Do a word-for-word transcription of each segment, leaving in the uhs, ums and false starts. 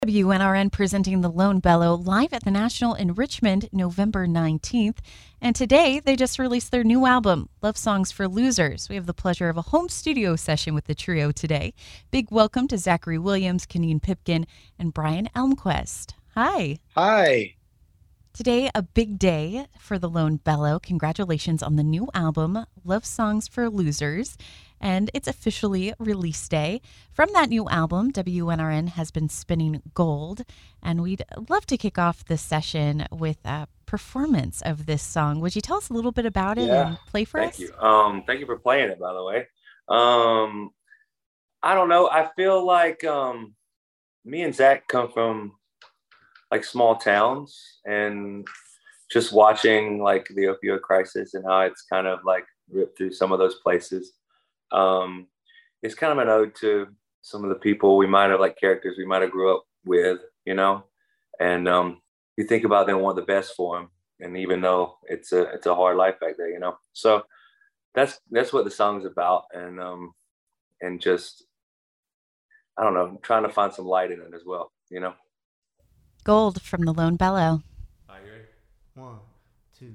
W N R N presenting the Lone Bellow live at the National in Richmond, November nineteenth. And today, they just released their new album, Love Songs for Losers. We have the pleasure of a home studio session with the trio today. Big welcome to Zachary Williams, Keneen Pipkin, and Brian Elmquist. Hi. Hi. Today, a big day for the Lone Bellow. Congratulations on the new album, Love Songs for Losers. And it's officially release day. From that new album, W N R N has been spinning gold. And we'd love to kick off this session with a performance of this song. Would you tell us a little bit about it yeah, and play for thank us? Thank you. Um, thank you for playing it, by the way. Um, I don't know. I feel like um, me and Zach come from like small towns, and just watching like the opioid crisis and how it's kind of like ripped through some of those places. Um, it's kind of an ode to some of the people we might have, like characters we might have grew up with, you know, and um, you think about them, want the best for them. And even though it's a, it's a hard life back there, you know, so that's, that's what the song's about. And, um, and just, I don't know, trying to find some light in it as well, you know. Gold from the Lone Bellow. Are you ready? One, two.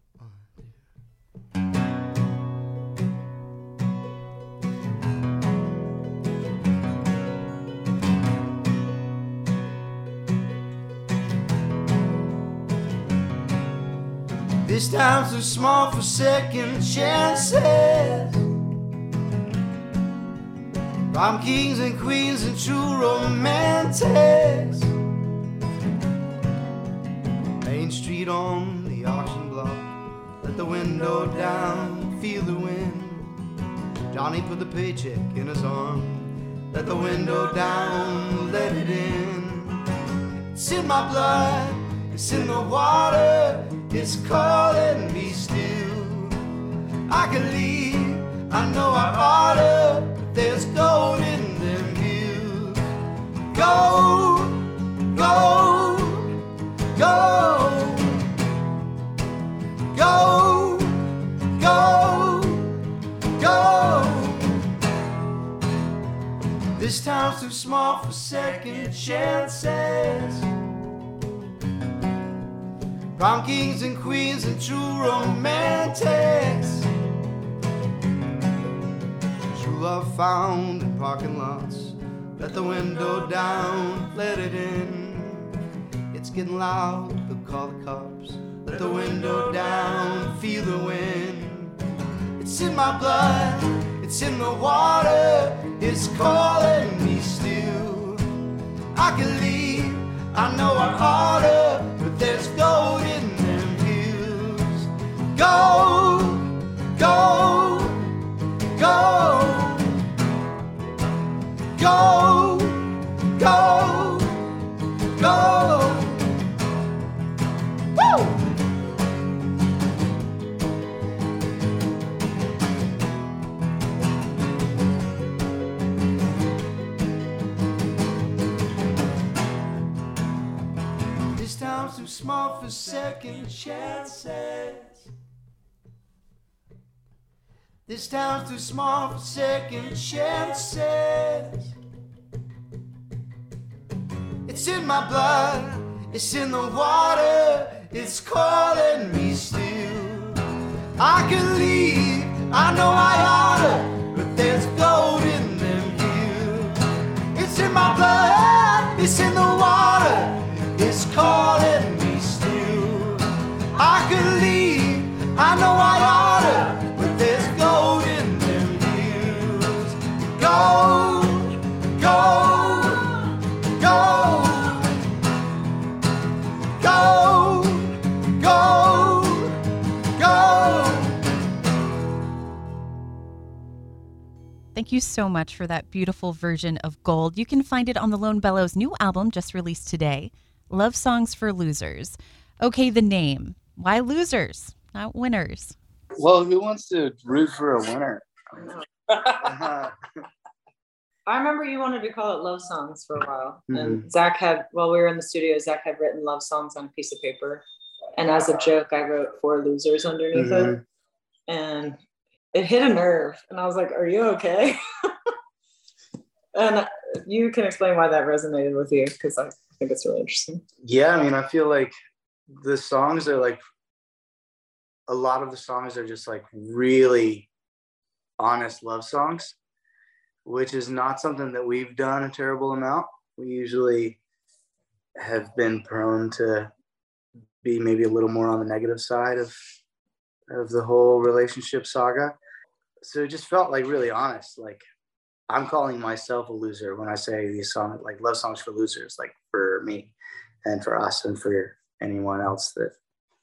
This time's too small for second chances. Prom kings and queens and true romantics. Main Street on the auction block. Let the window down, feel the wind. Johnny put the paycheck in his arm. Let the window down, let it in. It's in my blood, it's in the water. It's calling me still. I can leave, I know I oughta, but there's gold in them hills. Go, go, go, go, go, go. This town's too small for second chances. Prom kings and queens and true romantics. True love found in parking lots. Let the window down, let it in. It's getting loud, they'll call the cops. Let the window down, feel the wind. It's in my blood, it's in the water. It's calling me still. I can leave, I know I oughta, but there's gold in them hills. Go, go, go, go, go, go. Woo! This town's too small for second chances. This town's too small for second chances. It's in my blood, it's in the water, it's calling me still. I can leave, I know I oughta, but there's gold in them hills. It's in my blood, it's in the water. It's calling me still. I could leave, I know I oughta, but there's gold in them hills. Go, go, go, go, go, go. Thank you so much for that beautiful version of Gold. You can find it on the Lone Bellow's new album just released today, Love Songs for Losers. Okay, the name. Why losers, not winners? Well, who wants to root for a winner? I remember you wanted to call it Love Songs for a while. Mm-hmm. And Zach had, while we were in the studio, Zach had written love songs on a piece of paper. And as a joke, I wrote "For Losers" underneath Mm-hmm. it. And it hit a nerve. And I was like, are you okay? And you can explain why that resonated with you, because I think it's really interesting. Yeah, I mean, I feel like the songs are like, a lot of the songs are just like really honest love songs, which is not something that we've done a terrible amount. We usually have been prone to be maybe a little more on the negative side of of the whole relationship saga. So it just felt like really honest. Like, I'm calling myself a loser when I say these songs, like love songs for losers, like for me and for us and for anyone else that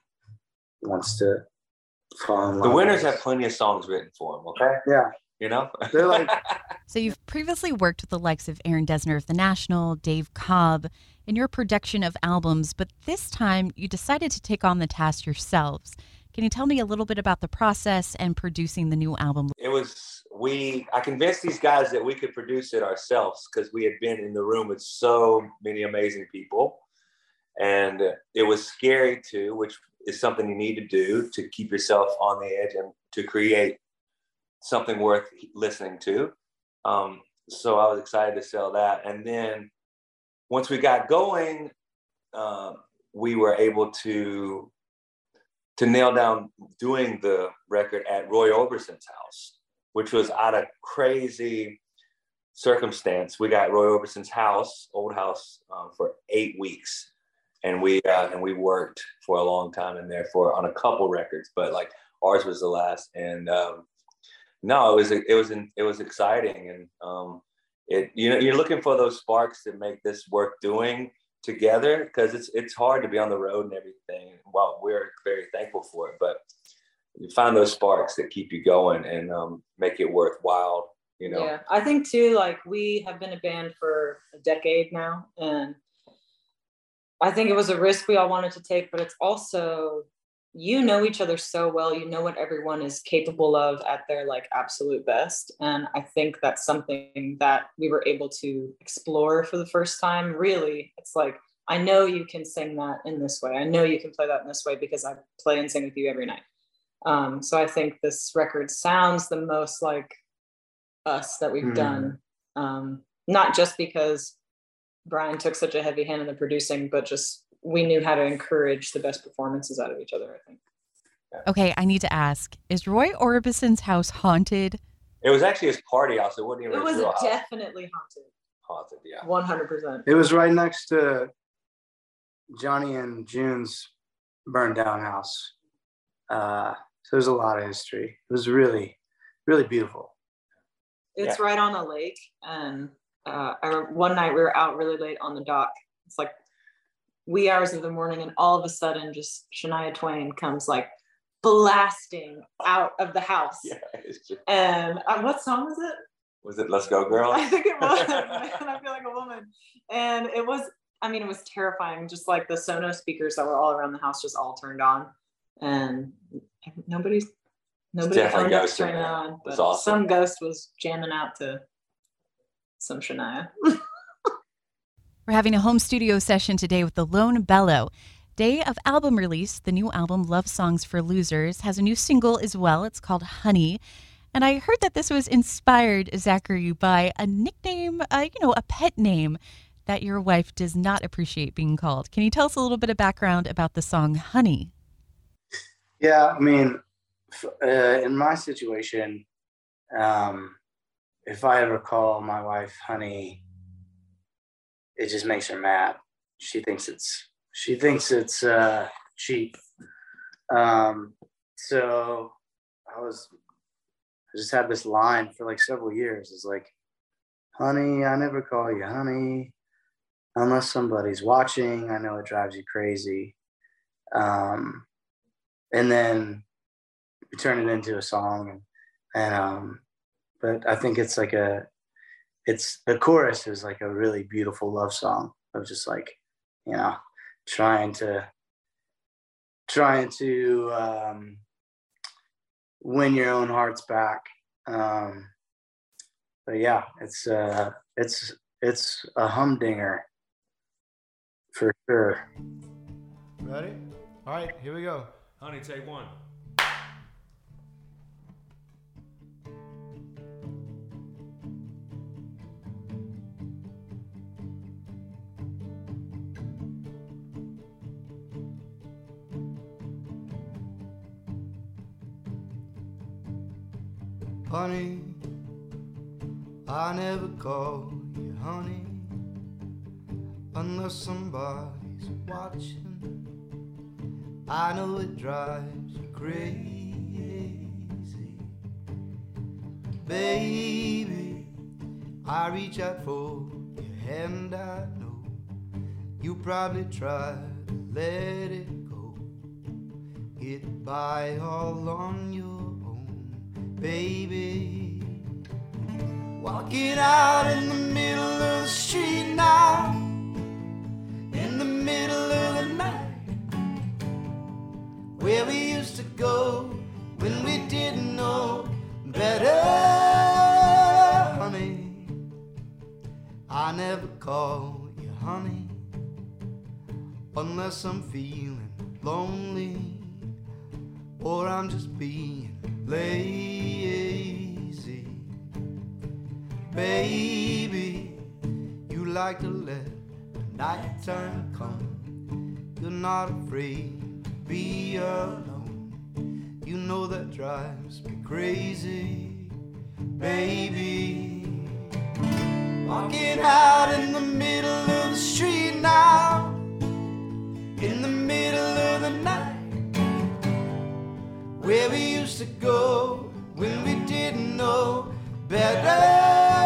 wants to fall in love. The winners have plenty of songs written for them, okay? Yeah. You know? They're like... So you've previously worked with the likes of Aaron Dessner of The National, Dave Cobb, in your production of albums, but this time you decided to take on the task yourselves. Can you tell me a little bit about the process and producing the new album? It was, we, I convinced these guys that we could produce it ourselves because we had been in the room with so many amazing people. And it was scary too, which is something you need to do to keep yourself on the edge and to create something worth listening to. Um, so I was excited to sell that. And then once we got going, uh, we were able to to nail down doing the record at Roy Orbison's house, which was out of crazy circumstance. We got Roy Orbison's house, old house, um, for eight weeks. And we uh, and we worked for a long time in there for on a couple records, but like ours was the last. And um, no, it was it was it was exciting, and um, it you know you're looking for those sparks that make this worth doing together, because it's it's hard to be on the road and everything. Well, we're very thankful for it, but you find those sparks that keep you going and um, make it worthwhile. You know. Yeah, I think too. Like, we have been a band for a decade now, and I think it was a risk we all wanted to take, but it's also, you know each other so well, you know what everyone is capable of at their like absolute best. And I think that's something that we were able to explore for the first time. Really, it's like, I know you can sing that in this way. I know you can play that in this way because I play and sing with you every night. Um, so I think this record sounds the most like us that we've mm. done. Um, not just because Brian took such a heavy hand in the producing, but just we knew how to encourage the best performances out of each other, I think. Yeah. Okay, I need to ask, is Roy Orbison's house haunted? It was actually his party house. It wasn't even It was his real definitely house. haunted. Haunted, yeah. one hundred percent. It was right next to Johnny and June's burned down house. Uh, so there's a lot of history. It was really, really beautiful. It's yeah. right on a lake, and Uh, I remember one night we were out really late on the dock. It's like wee hours of the morning, and all of a sudden just Shania Twain comes like blasting out of the house. Yeah, it's just... And uh, what song was it? Was it Let's Go Girl? I think it was. Man, I feel like a woman. And it was, I mean, it was terrifying. Just like the Sonos speakers that were all around the house just all turned on. And nobody's, nobody turned it on. But awesome. Some ghost was jamming out to some Shania. We're having a home studio session today with the Lone Bellow. Day of album release, the new album Love Songs for Losers has a new single as well. It's called Honey. And I heard that this was inspired, Zachary, by a nickname, uh, you know, a pet name that your wife does not appreciate being called. Can you tell us a little bit of background about the song Honey? Yeah, I mean, uh, in my situation, um, if I ever call my wife honey, it just makes her mad. She thinks it's she thinks it's uh, cheap. Um, so I was I just had this line for like several years. It's like, honey, I never call you honey unless somebody's watching. I know it drives you crazy. Um, and then we turn it into a song, and and um. But I think it's like a, it's, the chorus is like a really beautiful love song of just like, you know, trying to, trying to um, win your own hearts back. Um, but yeah, it's, uh, it's, it's a humdinger for sure. Ready? All right, here we go. Honey, take one. Honey, I never call you honey unless somebody's watching. I know it drives you crazy. Baby, I reach out for your hand, I know you probably try to let it go. Get by all on your own, baby. Walking out in the middle of the street now, in the middle of the night, where we used to go when we didn't know better. Honey, I never call you honey unless I'm feeling lonely or I'm just being lazy. Baby, you like to let the nighttime come. You're not afraid to be alone. You know that drives me crazy, baby. Walking out in the middle of the street now, in the middle of the night, where we used to go when we didn't know better.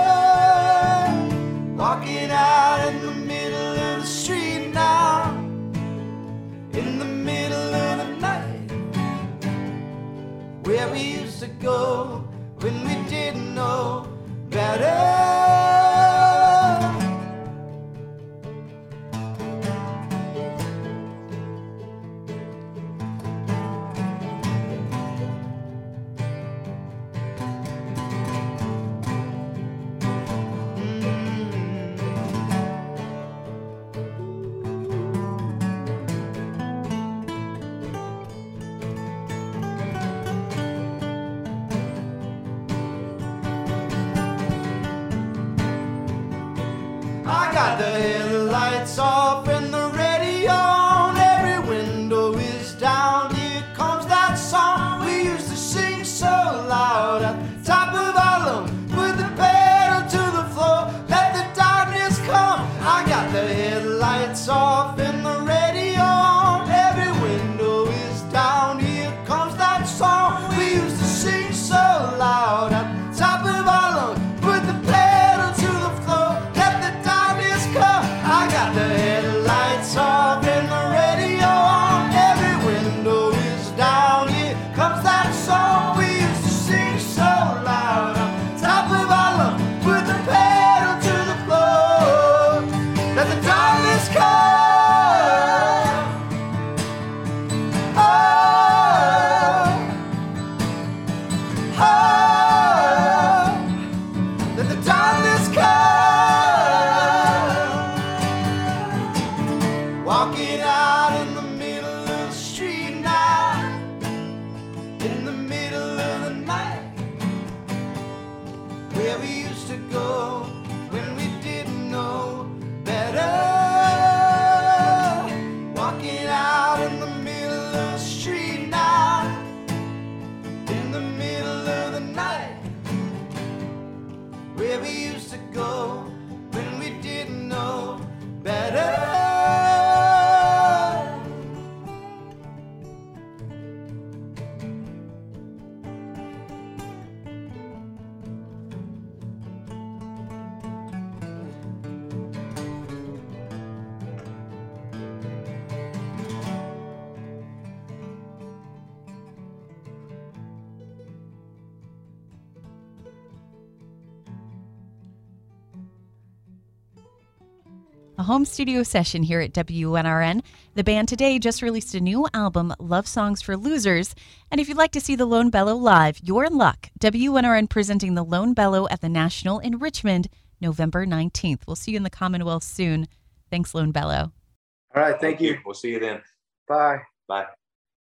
Walking out in the middle of the street now, in the middle of the night, where we used to go when we didn't know better. Got the headlights off and the radio on, every window is down. Here comes that song we used to sing so loud at the top of our lungs, with the pedal to the floor, let the darkness come. I got the headlights off and the radio on, every window is down. Here comes that song we used to sing so loud at the top of our lungs, with the pedal to the floor, let the darkness come. I got the headlights off and the radio on, every window is down. Here comes that song we used to sing so loud on top of our lungs, with the pedal to the floor, let the darkness come. Oh, oh, let the darkness come. Walking out in the middle of the street now, in the middle of the night, where we used to go when we didn't know better. Walking out in the middle of the street now, in the middle of the night, where we used to go when we didn't know better. A home studio session here at W N R N. The band today just released a new album, Love Songs for Losers. And if you'd like to see the Lone Bellow live, you're in luck. W N R N presenting the Lone Bellow at the National in Richmond, November nineteenth. We'll see you in the Commonwealth soon. Thanks, Lone Bellow. All right. Thank, thank you. you. We'll see you then. Bye. Bye.